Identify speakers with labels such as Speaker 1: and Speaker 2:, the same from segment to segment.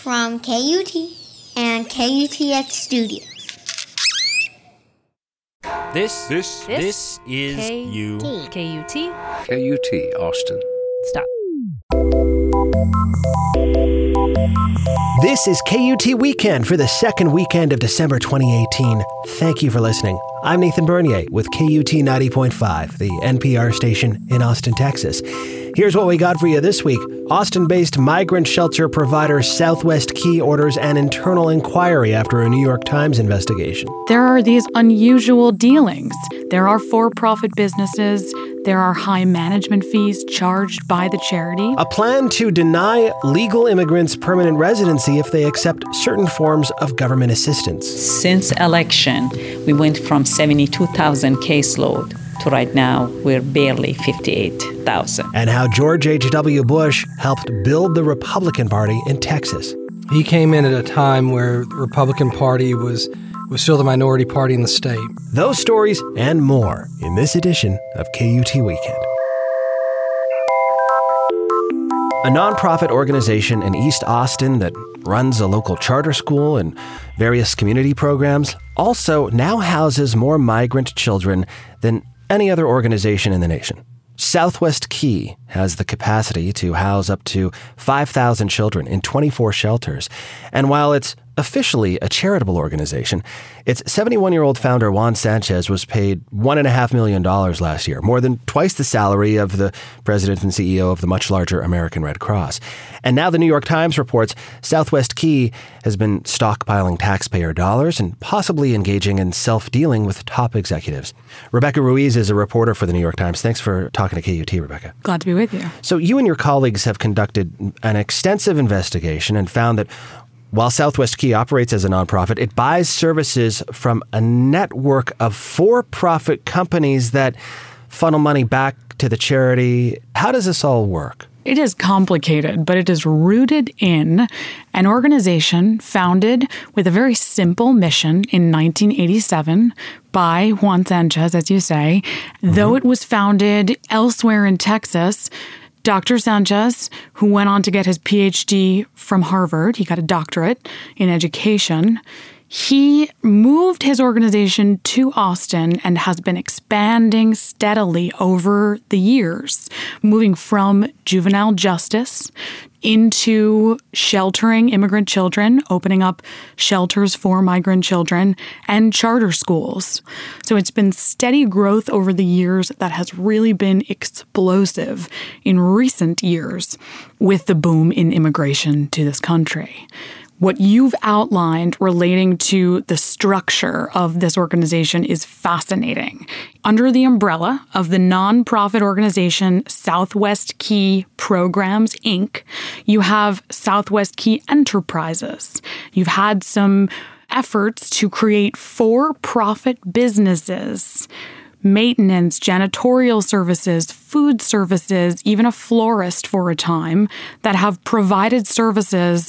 Speaker 1: from KUT and KUTX Studios.
Speaker 2: This is
Speaker 3: KUT.
Speaker 4: KUT, Austin.
Speaker 3: Stop.
Speaker 5: This is KUT Weekend for the second weekend of December 2018. Thank you for listening. I'm Nathan Bernier with KUT 90.5, the NPR station in Austin, Texas. Here's what we got for you this week. Austin-based migrant shelter provider Southwest Key orders an internal inquiry after a New York Times investigation.
Speaker 6: There are these unusual dealings. There are for-profit businesses. There are high management fees charged by the charity.
Speaker 5: A plan to deny legal immigrants permanent residency if they accept certain forms of government assistance.
Speaker 7: Since election, we went from 72,000 caseload to right now we're barely 58,000.
Speaker 5: And how George H.W. Bush helped build the Republican Party in Texas.
Speaker 8: He came in at a time where the Republican Party was still the minority party in the state.
Speaker 5: Those stories and more in this edition of KUT Weekend. A nonprofit organization in East Austin that runs a local charter school and various community programs also now houses more migrant children than any other organization in the nation. Southwest Key has the capacity to house up to 5,000 children in 24 shelters. And while it's officially a charitable organization, its 71-year-old founder, Juan Sanchez, was paid $1.5 million last year, more than twice the salary of the president and CEO of the much larger American Red Cross. And now the New York Times reports Southwest Key has been stockpiling taxpayer dollars and possibly engaging in self-dealing with top executives. Rebecca Ruiz is a reporter for the New York Times. Thanks for talking to KUT, Rebecca.
Speaker 6: Glad to be with you.
Speaker 5: So you and your colleagues have conducted an extensive investigation and found that while Southwest Key operates as a nonprofit, it buys services from a network of for-profit companies that funnel money back to the charity. How does this all work?
Speaker 6: It is complicated, but it is rooted in an organization founded with a very simple mission in 1987 by Juan Sanchez, as you say. Though it was founded elsewhere in Texas, Dr. Sanchez, who went on to get his PhD from Harvard, he got a doctorate in education, he moved his organization to Austin and has been expanding steadily over the years, moving from juvenile justice into sheltering immigrant children, opening up shelters for migrant children, and charter schools. So it's been steady growth over the years that has really been explosive in recent years with the boom in immigration to this country. What you've outlined relating to the structure of this organization is fascinating. Under the umbrella of the nonprofit organization Southwest Key Programs, Inc., you have Southwest Key Enterprises. You've had some efforts to create for-profit businesses, maintenance, janitorial services, food services, even a florist for a time, that have provided services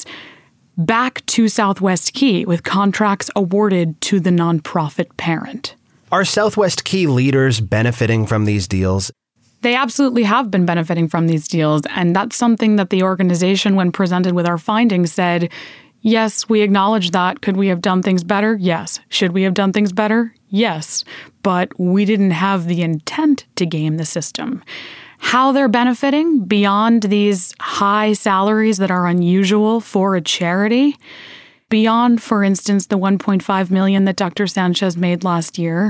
Speaker 6: back to Southwest Key with contracts awarded to the nonprofit parent.
Speaker 5: Are Southwest Key leaders benefiting from these deals?
Speaker 6: They absolutely have been benefiting from these deals, and that's something that the organization, when presented with our findings, said, yes, we acknowledge that. Could we have done things better? Yes. Should we have done things better? Yes. But we didn't have the intent to game the system. How they're benefiting beyond these high salaries that are unusual for a charity, beyond, for instance, the $1.5 million that Dr. Sanchez made last year,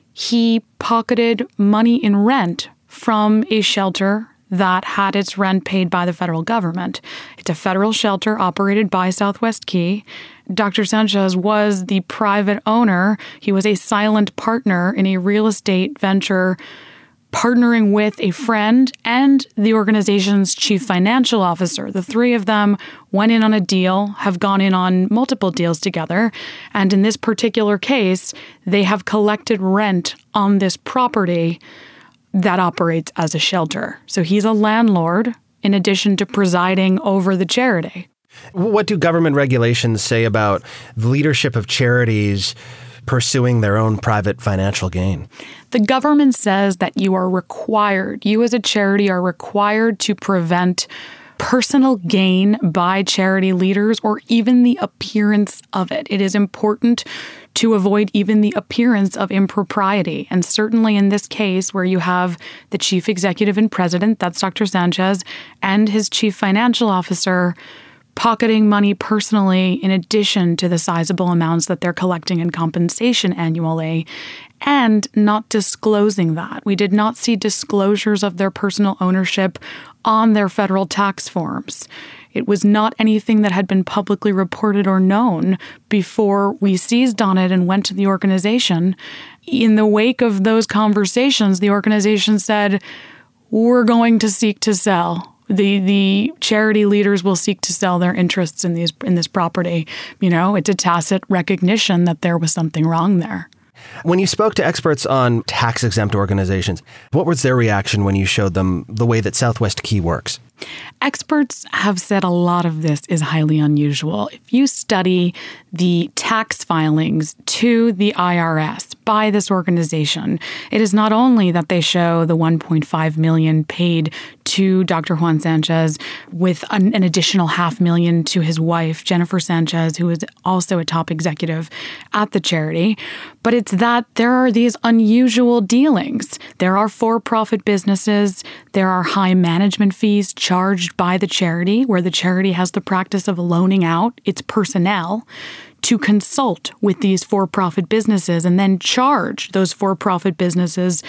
Speaker 6: he pocketed money in rent from a shelter that had its rent paid by the federal government. It's a federal shelter operated by Southwest Key. Dr. Sanchez was the private owner. He was a silent partner in a real estate venture, partnering with a friend and the organization's chief financial officer. The three of them went in on a deal, have gone in on multiple deals together, and in this particular case, they have collected rent on this property that operates as a shelter. So he's a landlord in addition to presiding over the charity.
Speaker 5: What do government regulations say about the leadership of charities pursuing their own private financial gain?
Speaker 6: The government says that you as a charity are required to prevent personal gain by charity leaders or even the appearance of it. It is important to avoid even the appearance of impropriety. And certainly in this case, where you have the chief executive and president, that's Dr. Sanchez, and his chief financial officer pocketing money personally in addition to the sizable amounts that they're collecting in compensation annually, and not disclosing that. We did not see disclosures of their personal ownership on their federal tax forms. It was not anything that had been publicly reported or known before we seized on it and went to the organization. In the wake of those conversations, the organization said, we're going to seek to sell. The charity leaders will seek to sell their interests in this property. It's a tacit recognition that there was something wrong there.
Speaker 5: When you spoke to experts on tax-exempt organizations, what was their reaction when you showed them the way that Southwest Key works?
Speaker 6: Experts have said a lot of this is highly unusual. If you study the tax filings to the IRS by this organization, it is not only that they show the $1.5 million paid to Dr. Juan Sanchez with an additional $500,000 to his wife, Jennifer Sanchez, who is also a top executive at the charity, but it's that there are these unusual dealings. There are for-profit businesses, there are high management fees charged by the charity, where the charity has the practice of loaning out its personnel to consult with these for-profit businesses and then charge those for-profit businesses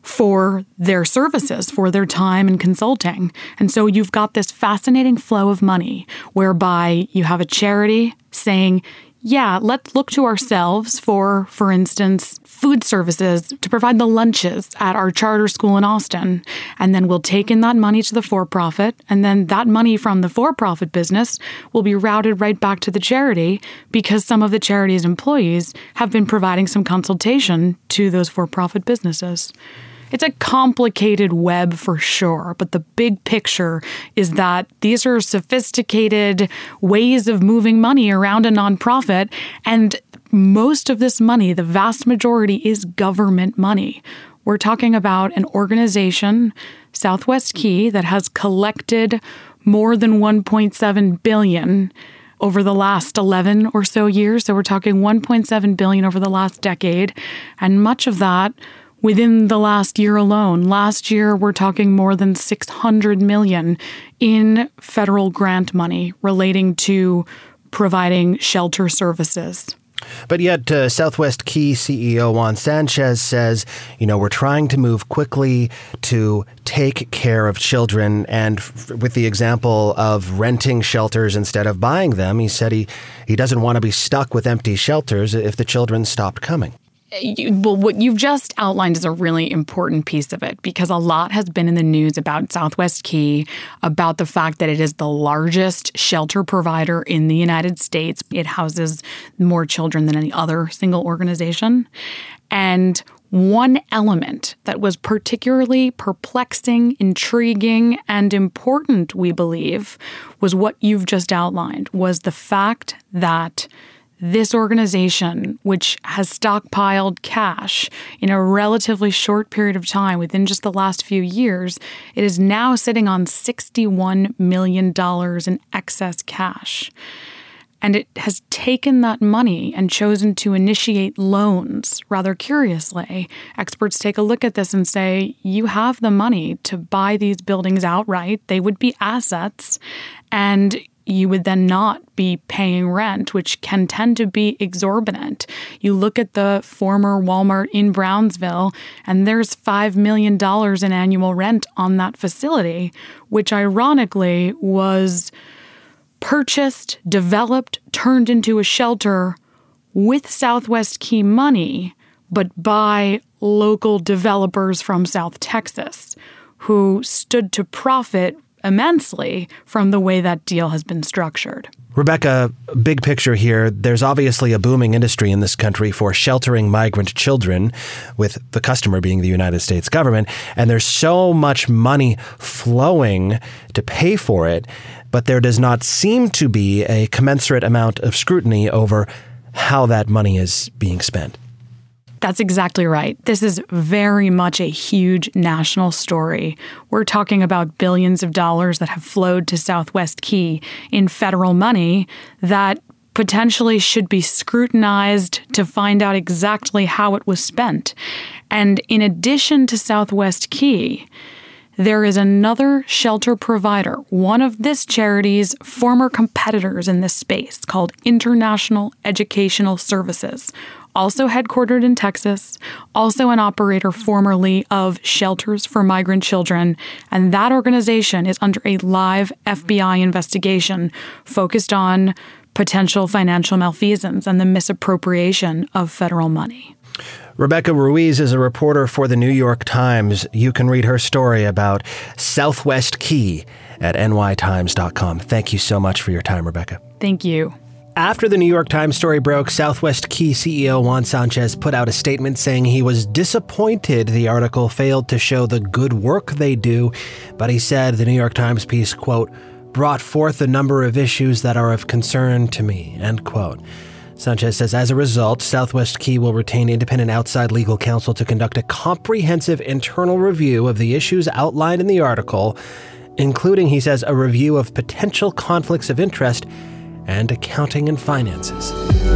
Speaker 6: for their services, for their time and consulting. And so you've got this fascinating flow of money whereby you have a charity saying, yeah, let's look to ourselves for instance, food services to provide the lunches at our charter school in Austin. And then we'll take in that money to the for-profit. And then that money from the for-profit business will be routed right back to the charity because some of the charity's employees have been providing some consultation to those for-profit businesses. It's a complicated web for sure, but the big picture is that these are sophisticated ways of moving money around a nonprofit, and most of this money, the vast majority, is government money. We're talking about an organization, Southwest Key, that has collected more than $1.7 billion over the last 11 or so years. So we're talking $1.7 billion over the last decade, and much of that within the last year alone. Last year, we're talking more than $600 million in federal grant money relating to providing shelter services.
Speaker 5: But yet, Southwest Key CEO Juan Sanchez says, we're trying to move quickly to take care of children. And with the example of renting shelters instead of buying them, he said he doesn't want to be stuck with empty shelters if the children stopped coming.
Speaker 6: Well, what you've just outlined is a really important piece of it because a lot has been in the news about Southwest Key, about the fact that it is the largest shelter provider in the United States. It houses more children than any other single organization. And one element that was particularly perplexing, intriguing, and important, we believe, was what you've just outlined, was the fact that this organization, which has stockpiled cash in a relatively short period of time, within just the last few years, it is now sitting on $61 million in excess cash. And it has taken that money and chosen to initiate loans. Rather curiously, experts take a look at this and say, you have the money to buy these buildings outright. They would be assets, and you would then not be paying rent, which can tend to be exorbitant. You look at the former Walmart in Brownsville, and there's $5 million in annual rent on that facility, which ironically was purchased, developed, turned into a shelter with Southwest Key money, but by local developers from South Texas who stood to profit immensely from the way that deal has been structured.
Speaker 5: Rebecca, big picture here, there's obviously a booming industry in this country for sheltering migrant children, with the customer being the United States government, and there's so much money flowing to pay for it, but there does not seem to be a commensurate amount of scrutiny over how that money is being spent.
Speaker 6: That's exactly right. This is very much a huge national story. We're talking about billions of dollars that have flowed to Southwest Key in federal money that potentially should be scrutinized to find out exactly how it was spent. And in addition to Southwest Key, there is another shelter provider, one of this charity's former competitors in this space, called International Educational Services, also headquartered in Texas, also an operator formerly of Shelters for Migrant Children, and that organization is under a live FBI investigation focused on potential financial malfeasance and the misappropriation of federal money.
Speaker 5: Rebecca Ruiz is a reporter for the New York Times. You can read her story about Southwest Key at nytimes.com. Thank you so much for your time, Rebecca.
Speaker 6: Thank you.
Speaker 5: After the New York Times story broke, Southwest Key CEO Juan Sanchez put out a statement saying he was disappointed the article failed to show the good work they do, but he said the New York Times piece, quote, brought forth a number of issues that are of concern to me, end quote. Sanchez says, as a result, Southwest Key will retain independent outside legal counsel to conduct a comprehensive internal review of the issues outlined in the article, including, he says, a review of potential conflicts of interest and accounting and finances.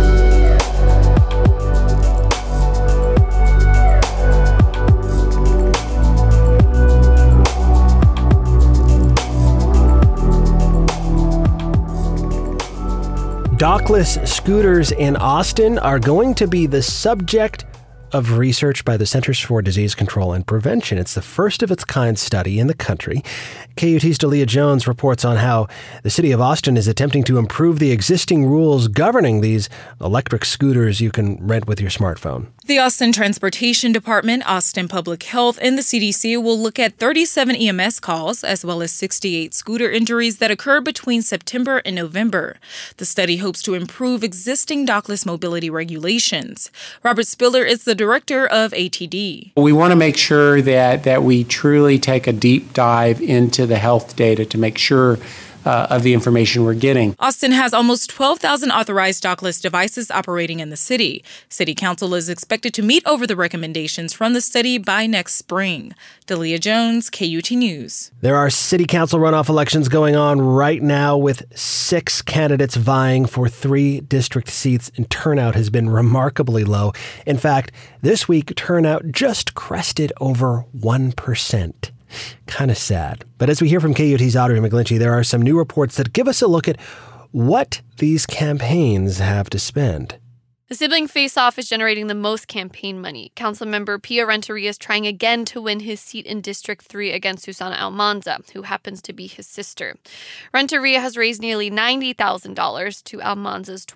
Speaker 5: Dockless scooters in Austin are going to be the subject of research by the Centers for Disease Control and Prevention. It's the first of its kind study in the country. KUT's Dalia Jones reports on how the city of Austin is attempting to improve the existing rules governing these electric scooters you can rent with your smartphone.
Speaker 3: The Austin Transportation Department, Austin Public Health, and the CDC will look at 37 EMS calls, as well as 68 scooter injuries that occurred between September and November. The study hopes to improve existing dockless mobility regulations. Robert Spiller is the director of ATD.
Speaker 9: We want to make sure that we truly take a deep dive into the health data to make sure of the information we're getting.
Speaker 3: Austin has almost 12,000 authorized dockless devices operating in the city. City Council is expected to meet over the recommendations from the study by next spring. Dalia Jones, KUT News.
Speaker 5: There are city council runoff elections going on right now with 6 candidates vying for 3 district seats, and turnout has been remarkably low. In fact, this week, turnout just crested over 1%. Kind of sad. But as we hear from KUT's Audrey McGlinchey, there are some new reports that give us a look at what these campaigns have to spend.
Speaker 10: The sibling face-off is generating the most campaign money. Councilmember Pia Renteria is trying again to win his seat in District 3 against Susana Almanza, who happens to be his sister. Renteria has raised nearly $90,000 to Almanza's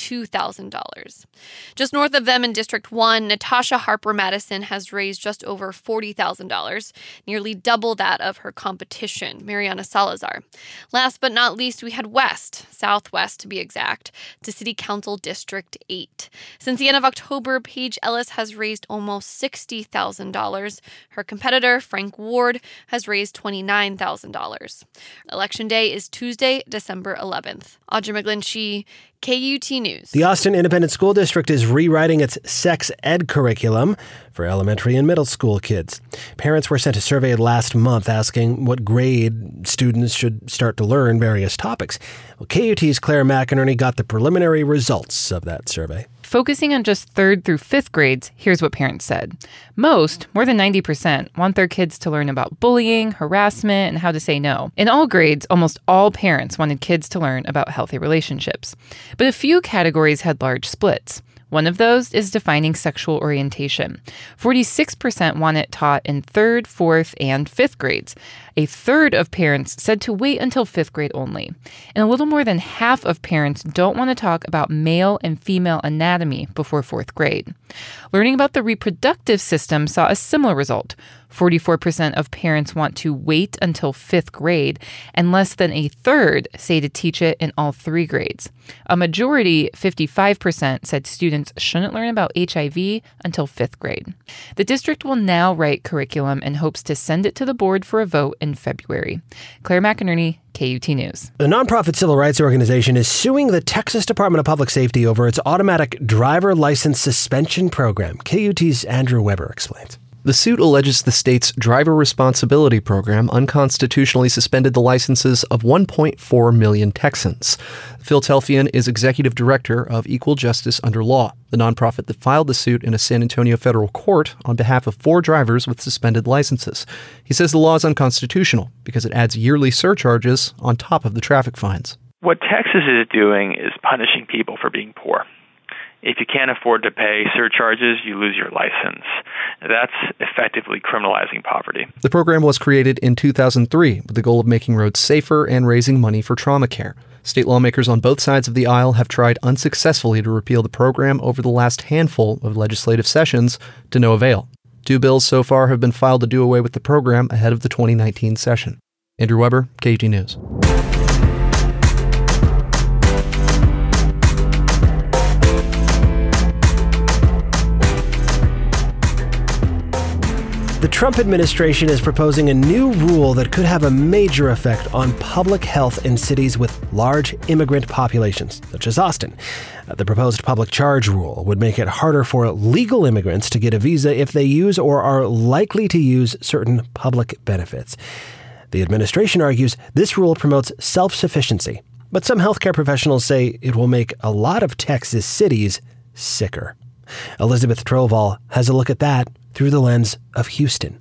Speaker 10: $22,000. Just north of them in District 1, Natasha Harper Madison has raised just over $40,000, nearly double that of her competition, Mariana Salazar. Last but not least, we head southwest to be exact, to City Council District 8. Since the end of October, Paige Ellis has raised almost $60,000. Her competitor, Frank Ward, has raised $29,000. Election day is Tuesday, December 11th. Audrey McGlinchey, KUT News.
Speaker 5: The Austin Independent School District is rewriting its sex ed curriculum for elementary and middle school kids. Parents were sent a survey last month asking what grade students should start to learn various topics. Well, KUT's Claire McInerney got the preliminary results of that survey.
Speaker 11: Focusing on just 3rd through 5th grades, here's what parents said. Most, more than 90%, want their kids to learn about bullying, harassment, and how to say no. In all grades, almost all parents wanted kids to learn about healthy relationships. But a few categories had large splits. One of those is defining sexual orientation. 46% want it taught in 3rd, 4th, and 5th grades. A third of parents said to wait until 5th grade only. And a little more than half of parents don't want to talk about male and female anatomy before 4th grade. Learning about the reproductive system saw a similar result. 44% of parents want to wait until 5th grade, and less than a third say to teach it in all 3 grades. A majority, 55%, said students shouldn't learn about HIV until 5th grade. The district will now write curriculum and hopes to send it to the board for a vote in February. Claire McInerney, KUT News.
Speaker 5: The nonprofit civil rights organization is suing the Texas Department of Public Safety over its automatic driver license suspension program. KUT's Andrew Weber explains.
Speaker 12: The suit alleges the state's driver responsibility program unconstitutionally suspended the licenses of 1.4 million Texans. Phil Telfian is executive director of Equal Justice Under Law, the nonprofit that filed the suit in a San Antonio federal court on behalf of 4 drivers with suspended licenses. He says the law is unconstitutional because it adds yearly surcharges on top of the traffic fines.
Speaker 13: What Texas is doing is punishing people for being poor. If you can't afford to pay surcharges, you lose your license. That's effectively criminalizing poverty.
Speaker 12: The program was created in 2003 with the goal of making roads safer and raising money for trauma care. State lawmakers on both sides of the aisle have tried unsuccessfully to repeal the program over the last handful of legislative sessions, to no avail. 2 bills so far have been filed to do away with the program ahead of the 2019 session. Andrew Weber, KUT News.
Speaker 5: The Trump administration is proposing a new rule that could have a major effect on public health in cities with large immigrant populations, such as Austin. The proposed public charge rule would make it harder for legal immigrants to get a visa if they use or are likely to use certain public benefits. The administration argues this rule promotes self-sufficiency, but some healthcare professionals say it will make a lot of Texas cities sicker. Elizabeth Troval has a look at that through the lens of Houston.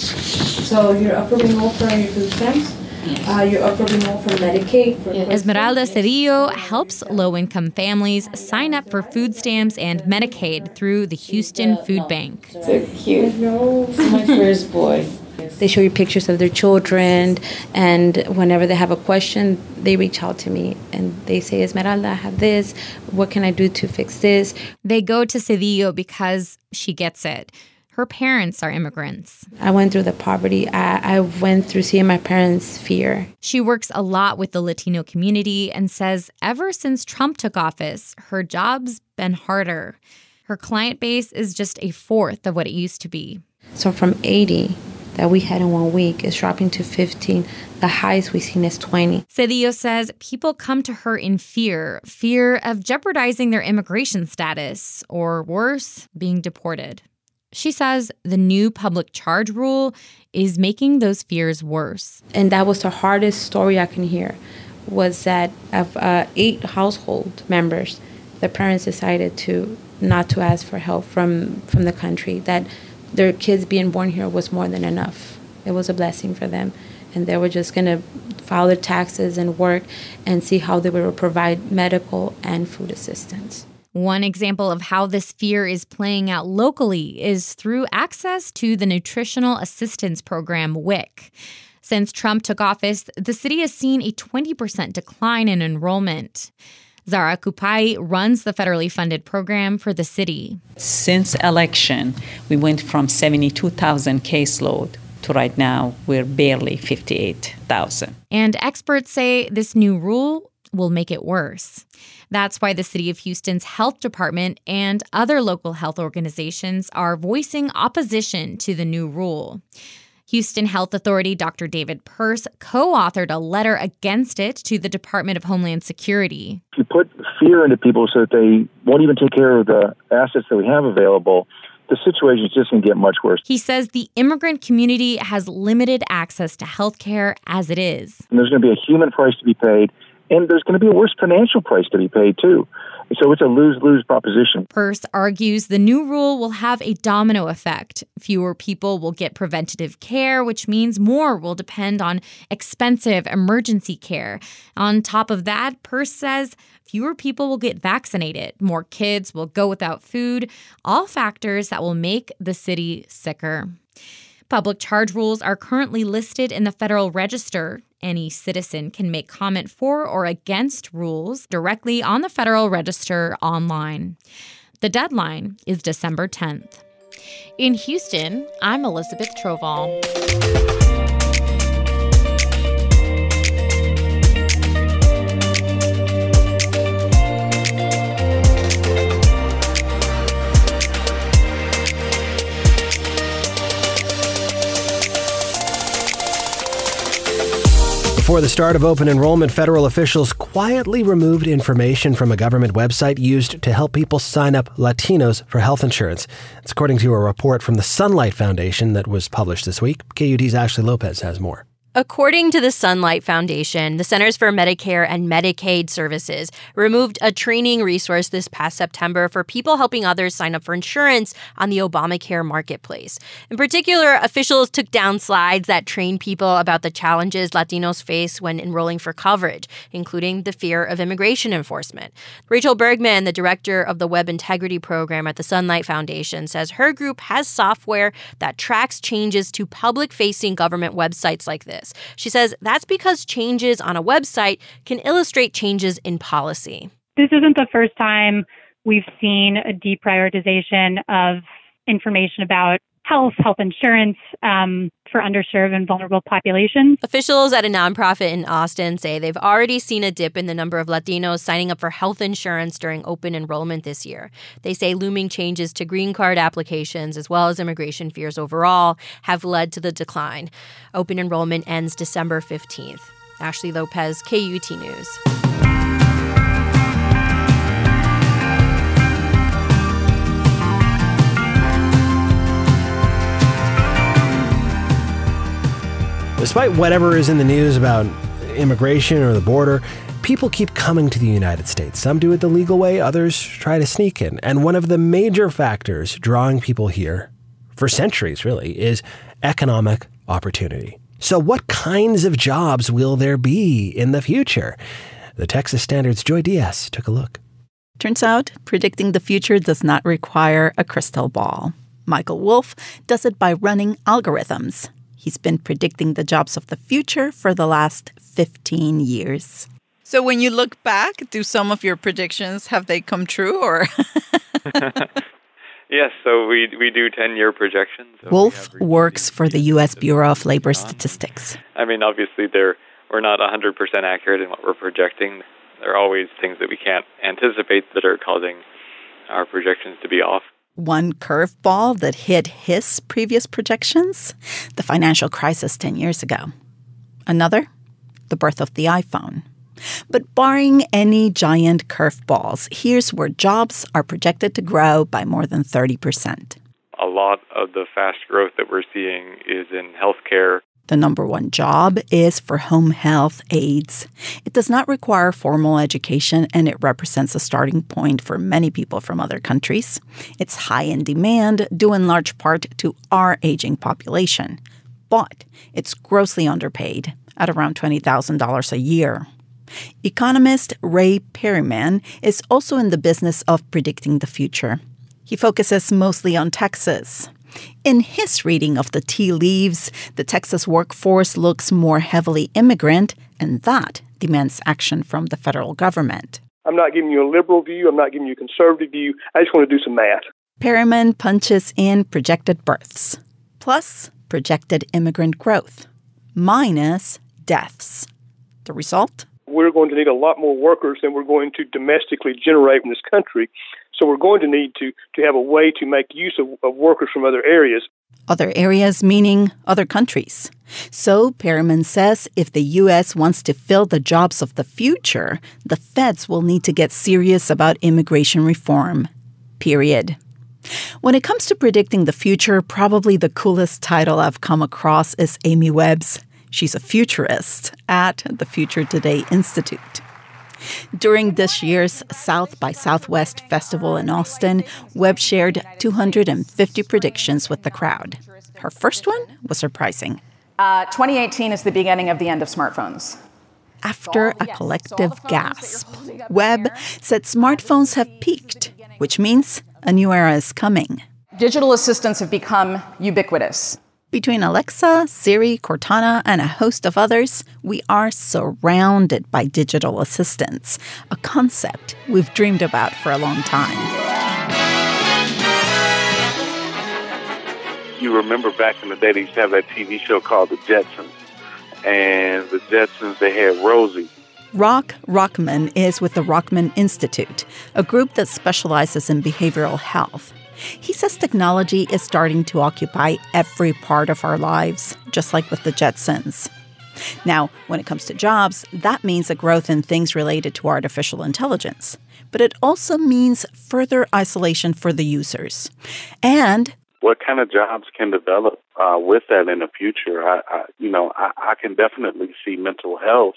Speaker 14: So you're up for renewal for your food stamps? You're up for renewal for Medicaid?
Speaker 15: Esmeralda Cedillo helps low-income families sign up for food stamps and Medicaid through the Houston Food Bank.
Speaker 14: So cute. No, my first boy. They show you pictures of their children, and whenever they have a question, they reach out to me and they say, Esmeralda, I have this. What can I do to fix this?
Speaker 15: They go to Cedillo because she gets it. Her parents are immigrants.
Speaker 14: I went through the poverty. I went through seeing my parents' fear.
Speaker 15: She works a lot with the Latino community and says ever since Trump took office, her job's been harder. Her client base is just a fourth of what it used to be.
Speaker 14: So from 80 that we had in 1 week is dropping to 15. The highest we've seen is 20.
Speaker 15: Cedillo says people come to her in fear of jeopardizing their immigration status, or worse, being deported. She says the new public charge rule is making those fears worse.
Speaker 14: And that was the hardest story I can hear, was that of 8 household members, the parents decided not to ask for help from the country, that their kids being born here was more than enough. It was a blessing for them. And they were just going to file their taxes and work and see how they would provide medical and food assistance.
Speaker 15: One example of how this fear is playing out locally is through access to the Nutritional Assistance Program, WIC. Since Trump took office, the city has seen a 20% decline in enrollment. Zara Kupai runs the federally funded program for the city.
Speaker 7: Since election, we went from 72,000 caseload to right now, we're barely 58,000.
Speaker 15: And experts say this new rule will make it worse. That's why the City of Houston's health department and other local health organizations are voicing opposition to the new rule. Houston Health Authority Dr. David Pearce co-authored a letter against it to the Department of Homeland Security.
Speaker 16: If you put fear into people so that they won't even take care of the assets that we have available, the situation is just going to get much worse.
Speaker 15: He says the immigrant community has limited access to health care as it is.
Speaker 16: And there's going to be a human price to be paid, and there's going to be a worse financial price to be paid, too. So it's a lose-lose proposition.
Speaker 15: Pearce argues the new rule will have a domino effect. Fewer people will get preventative care, which means more will depend on expensive emergency care. On top of that, Pearce says fewer people will get vaccinated. More kids will go without food, all factors that will make the city sicker. Public charge rules are currently listed in the Federal Register. Any citizen can make comment for or against rules directly on the Federal Register online. The deadline is December 10th. In Houston, I'm Elizabeth Troval.
Speaker 5: Before the start of open enrollment, federal officials quietly removed information from a government website used to help people sign up Latinos for health insurance. It's according to a report from the Sunlight Foundation that was published this week. KUT's Ashley Lopez has more.
Speaker 17: According to the Sunlight Foundation, the Centers for Medicare and Medicaid Services removed a training resource this past September for people helping others sign up for insurance on the Obamacare marketplace. In particular, officials took down slides that train people about the challenges Latinos face when enrolling for coverage, including the fear of immigration enforcement. Rachel Bergman, the director of the Web Integrity Program at the Sunlight Foundation, says her group has software that tracks changes to public-facing government websites like this. She says that's because changes on a website can illustrate changes in policy.
Speaker 18: This isn't the first time we've seen a deprioritization of information about health insurance for underserved and vulnerable populations.
Speaker 17: Officials at a nonprofit in Austin say they've already seen a dip in the number of Latinos signing up for health insurance during open enrollment this year. They say looming changes to green card applications, as well as immigration fears overall, have led to the decline. Open enrollment ends December 15th. Ashley Lopez, KUT News.
Speaker 5: Despite whatever is in the news about immigration or the border, people keep coming to the United States. Some do it the legal way, others try to sneak in. And one of the major factors drawing people here, for centuries really, is economic opportunity. So what kinds of jobs will there be in the future? The Texas Standard's Joy Diaz took a look.
Speaker 19: Turns out, predicting the future does not require a crystal ball. Michael Wolff does it by running algorithms. He's been predicting the jobs of the future for the last 15 years.
Speaker 20: So when you look back, do some of your predictions, have they come true or?
Speaker 21: Yes, so we do 10-year projections. So
Speaker 19: Wolff works for the U.S. Bureau of Labor Statistics.
Speaker 21: I mean, obviously, we're not 100% accurate in what we're projecting. There are always things that we can't anticipate that are causing our projections to be off.
Speaker 19: One curveball that hit his previous projections, the financial crisis 10 years ago. Another, the birth of the iPhone. But barring any giant curveballs, here's where jobs are projected to grow by more than 30%.
Speaker 21: A lot of the fast growth that we're seeing is in healthcare.
Speaker 19: The number one job is for home health aides. It does not require formal education, and it represents a starting point for many people from other countries. It's high in demand, due in large part to our aging population. But it's grossly underpaid at around $20,000 a year. Economist Ray Perryman is also in the business of predicting the future. He focuses mostly on Texas. In his reading of the tea leaves, the Texas workforce looks more heavily immigrant, and that demands action from the federal government.
Speaker 22: I'm not giving you a liberal view. I'm not giving you a conservative view. I just want to do some math.
Speaker 19: Perryman punches in projected births, plus projected immigrant growth, minus deaths. The result?
Speaker 22: We're going to need a lot more workers than we're going to domestically generate in this country. So we're going to need to have a way to make use of workers from other areas.
Speaker 19: Other areas meaning other countries. So Perryman says if the U.S. wants to fill the jobs of the future, the feds will need to get serious about immigration reform. Period. When it comes to predicting the future, probably the coolest title I've come across is Amy Webb's. She's a futurist at the Future Today Institute. During this year's South by Southwest Festival in Austin, Webb shared 250 predictions with the crowd. Her first one was surprising.
Speaker 23: 2018 is the beginning of the end of smartphones.
Speaker 19: After a collective gasp, Webb said smartphones have peaked, which means a new era is coming.
Speaker 23: Digital assistants have become ubiquitous.
Speaker 19: Between Alexa, Siri, Cortana, and a host of others, we are surrounded by digital assistants, a concept we've dreamed about for a long time.
Speaker 1: you remember back in the day, they used to have that TV show called The Jetsons. And the Jetsons, they had Rosie.
Speaker 19: Rock Rockman is with the Rockman Institute, a group that specializes in behavioral health. He says technology is starting to occupy every part of our lives, just like with the Jetsons. Now, when it comes to jobs, that means a growth in things related to artificial intelligence. But it also means further isolation for the users. And
Speaker 1: what kind of jobs can develop with that in the future? I can definitely see mental health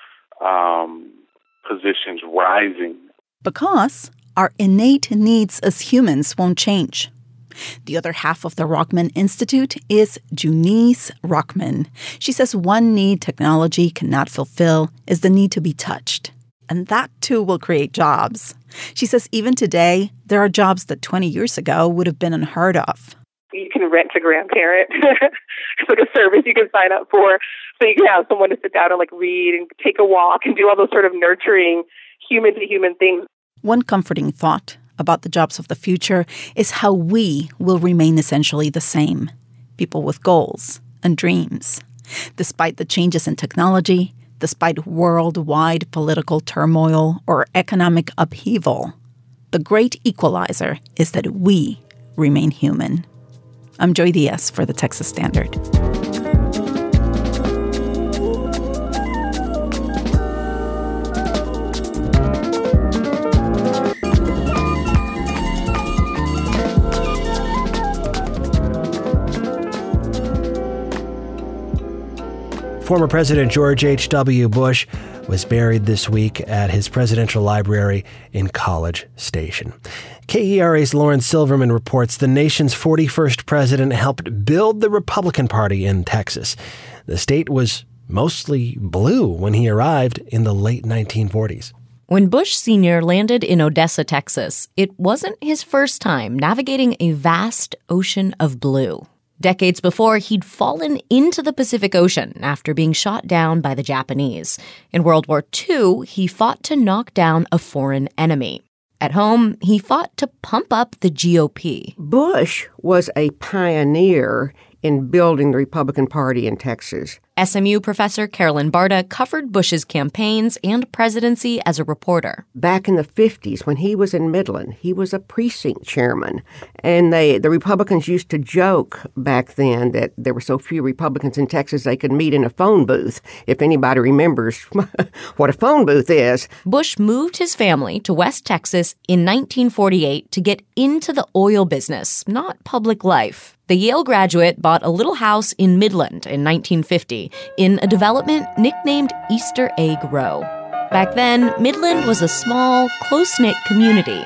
Speaker 1: positions rising.
Speaker 19: Because our innate needs as humans won't change. The other half of the Rockman Institute is Junice Rockman. She says one need technology cannot fulfill is the need to be touched. And that, too, will create jobs. She says even today, there are jobs that 20 years ago would have been unheard of.
Speaker 2: You can rent a grandparent. It's like a service you can sign up for. So you can have someone to sit down and read and take a walk and do all those sort of nurturing human-to-human things.
Speaker 19: One comforting thought about the jobs of the future is how we will remain essentially the same. People with goals and dreams. Despite the changes in technology, despite worldwide political turmoil or economic upheaval, the great equalizer is that we remain human. I'm Joy Diaz for the Texas Standard.
Speaker 5: Former President George H.W. Bush was buried this week at his presidential library in College Station. KERA's Lauren Silverman reports the nation's 41st president helped build the Republican Party in Texas. The state was mostly blue when he arrived in the late 1940s.
Speaker 4: When Bush Sr. landed in Odessa, Texas, it wasn't his first time navigating a vast ocean of blue. Decades before, he'd fallen into the Pacific Ocean after being shot down by the Japanese. In World War II, he fought to knock down a foreign enemy. At home, he fought to pump up the GOP.
Speaker 24: Bush was a pioneer in building the Republican Party in Texas.
Speaker 4: SMU professor Carolyn Barta covered Bush's campaigns and presidency as a reporter.
Speaker 24: Back in the 50s, when he was in Midland, he was a precinct chairman. And the Republicans used to joke back then that there were so few Republicans in Texas they could meet in a phone booth, if anybody remembers what a phone booth is.
Speaker 4: Bush moved his family to West Texas in 1948 to get into the oil business, not public life. The Yale graduate bought a little house in Midland in 1950 in a development nicknamed Easter Egg Row. Back then, Midland was a small, close-knit community.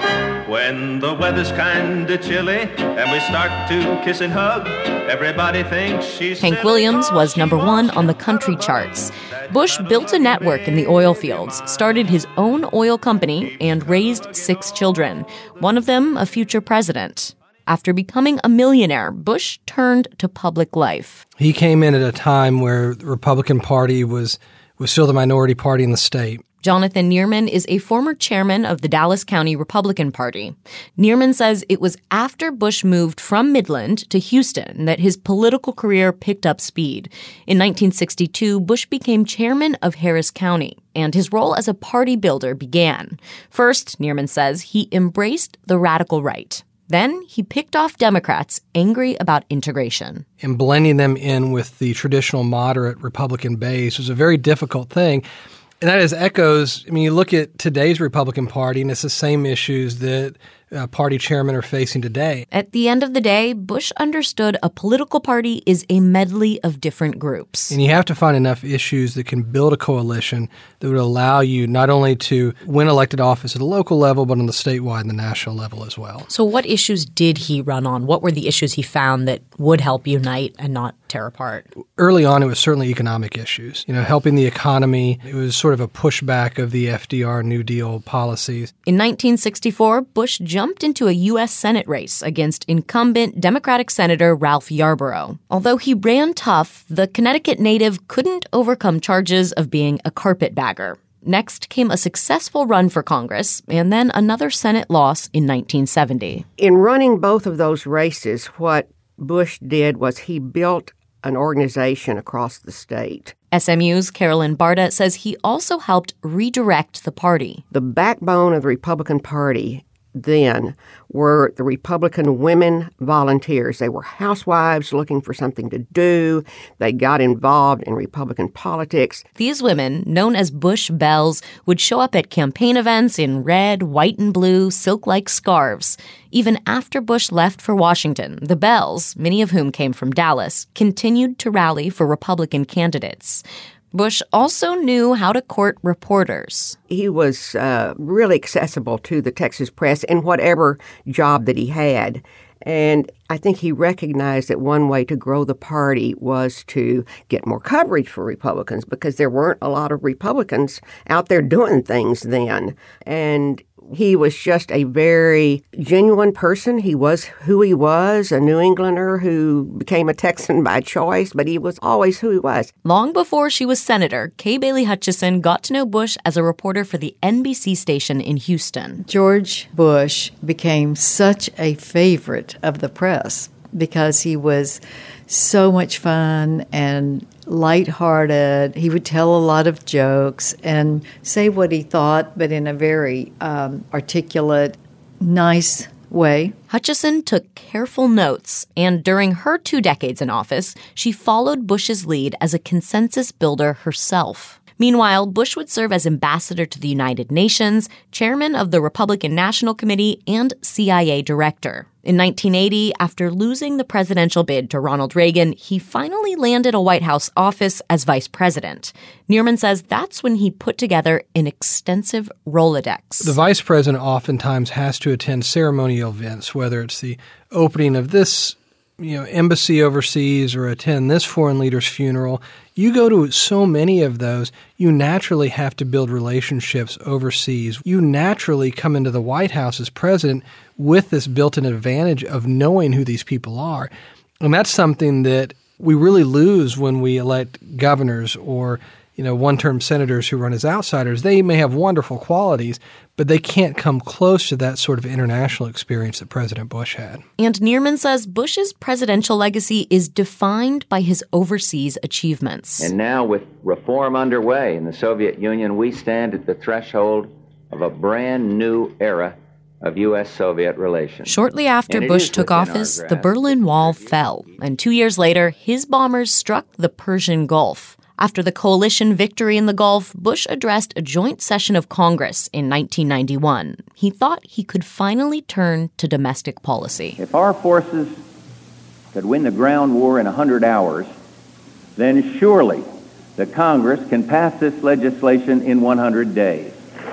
Speaker 25: When the weather's kinda chilly and we start to kiss and hug, everybody thinks she's...
Speaker 4: Hank Williams was #1 on the country charts. Bush built a network in the oil fields, started his own oil company, and raised 6 children, one of them a future president. After becoming a millionaire, Bush turned to public life.
Speaker 8: He came in at a time where the Republican Party was still the minority party in the state.
Speaker 4: Jonathan Neerman is a former chairman of the Dallas County Republican Party. Neerman says it was after Bush moved from Midland to Houston that his political career picked up speed. In 1962, Bush became chairman of Harris County, and his role as a party builder began. First, Neerman says, he embraced the radical right. Then he picked off Democrats angry about integration.
Speaker 8: And blending them in with the traditional moderate Republican base was a very difficult thing. And that has echoes. I mean, you look at today's Republican Party, and it's the same issues that party chairmen are facing today.
Speaker 4: At the end of the day, Bush understood a political party is a medley of different groups.
Speaker 8: And you have to find enough issues that can build a coalition that would allow you not only to win elected office at a local level, but on the statewide and the national level as well.
Speaker 4: So what issues did he run on? What were the issues he found that would help unite and not tear apart?
Speaker 8: Early on, it was certainly economic issues. Helping the economy. It was sort of a pushback of the FDR New Deal policies.
Speaker 4: In 1964, Bush jumped into a U.S. Senate race against incumbent Democratic Senator Ralph Yarborough. Although he ran tough, the Connecticut native couldn't overcome charges of being a carpetbagger. Next came a successful run for Congress, and then another Senate loss in 1970.
Speaker 24: In running both of those races, what Bush did was he built an organization across the state.
Speaker 4: SMU's Carolyn Barta says he also helped redirect the party.
Speaker 24: The backbone of the Republican Party then were the Republican women volunteers. They were housewives looking for something to do. They got involved in Republican politics.
Speaker 4: These women, known as Bush Belles, would show up at campaign events in red, white, and blue silk-like scarves. Even after Bush left for Washington, the Belles, many of whom came from Dallas, continued to rally for Republican candidates. Bush also knew how to court reporters.
Speaker 24: He was really accessible to the Texas press in whatever job that he had. And I think he recognized that one way to grow the party was to get more coverage for Republicans because there weren't a lot of Republicans out there doing things then. And he was just a very genuine person. He was who he was, a New Englander who became a Texan by choice, but he was always who he was.
Speaker 4: Long before she was senator, Kay Bailey Hutchison got to know Bush as a reporter for the NBC station in Houston.
Speaker 3: George Bush became such a favorite of the press because he was so much fun and lighthearted. He would tell a lot of jokes and say what he thought, but in a very articulate, nice way.
Speaker 4: Hutchison took careful notes, and during her 2 decades in office, she followed Bush's lead as a consensus builder herself. Meanwhile, Bush would serve as ambassador to the United Nations, chairman of the Republican National Committee, and CIA director. In 1980, after losing the presidential bid to Ronald Reagan, he finally landed a White House office as vice president. Neerman says that's when he put together an extensive Rolodex.
Speaker 8: The vice president oftentimes has to attend ceremonial events, whether it's the opening of this embassy overseas or attend this foreign leader's funeral. You go to so many of those, you naturally have to build relationships overseas. You naturally come into the White House as president with this built-in advantage of knowing who these people are. And that's something that we really lose when we elect governors or one-term senators who run as outsiders. They may have wonderful qualities, but they can't come close to that sort of international experience that President Bush had.
Speaker 4: And Neerman says Bush's presidential legacy is defined by his overseas achievements.
Speaker 6: And now, with reform underway in the Soviet Union, we stand at the threshold of a brand new era of U.S.-Soviet relations.
Speaker 4: Shortly after Bush took office, the Berlin Wall fell, and 2 years later, his bombers struck the Persian Gulf. After the coalition victory in the Gulf, Bush addressed a joint session of Congress in 1991. He thought he could finally turn to domestic policy.
Speaker 6: If our forces could win the ground war in 100 hours, then surely the Congress can pass this legislation in 100 days.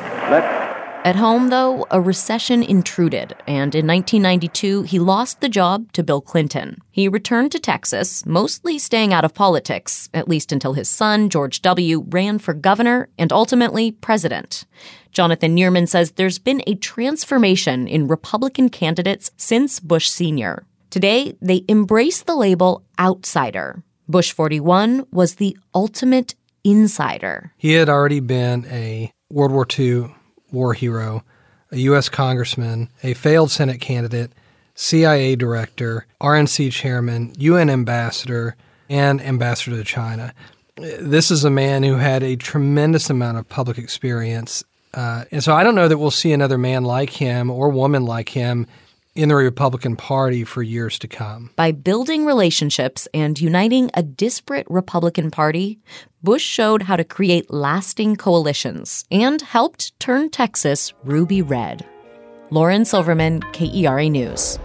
Speaker 4: At home, though, a recession intruded, and in 1992, he lost the job to Bill Clinton. He returned to Texas, mostly staying out of politics, at least until his son, George W., ran for governor and ultimately president. Jonathan Neerman says there's been a transformation in Republican candidates since Bush Sr. Today, they embrace the label outsider. Bush 41 was the ultimate insider.
Speaker 8: He had already been a World War II war hero, a U.S. congressman, a failed Senate candidate, CIA director, RNC chairman, UN ambassador, and ambassador to China. This is a man who had a tremendous amount of public experience. And so I don't know that we'll see another man like him or woman like him in the Republican Party for years to come.
Speaker 4: By building relationships and uniting a disparate Republican Party, Bush showed how to create lasting coalitions and helped turn Texas ruby red. Lauren Silverman, KERA News.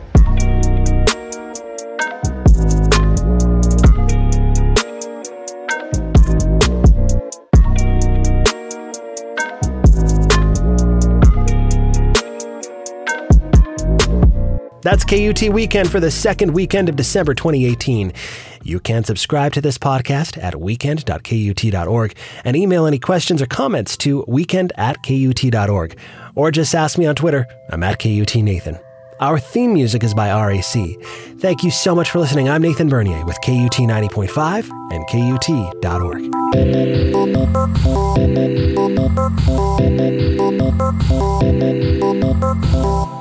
Speaker 5: That's KUT Weekend for the second weekend of December 2018. You can subscribe to this podcast at weekend.kut.org and email any questions or comments to weekend@kut.org. Or just ask me on Twitter. I'm at KUTNathan. Our theme music is by RAC. Thank you so much for listening. I'm Nathan Bernier with KUT 90.5 and KUT.org.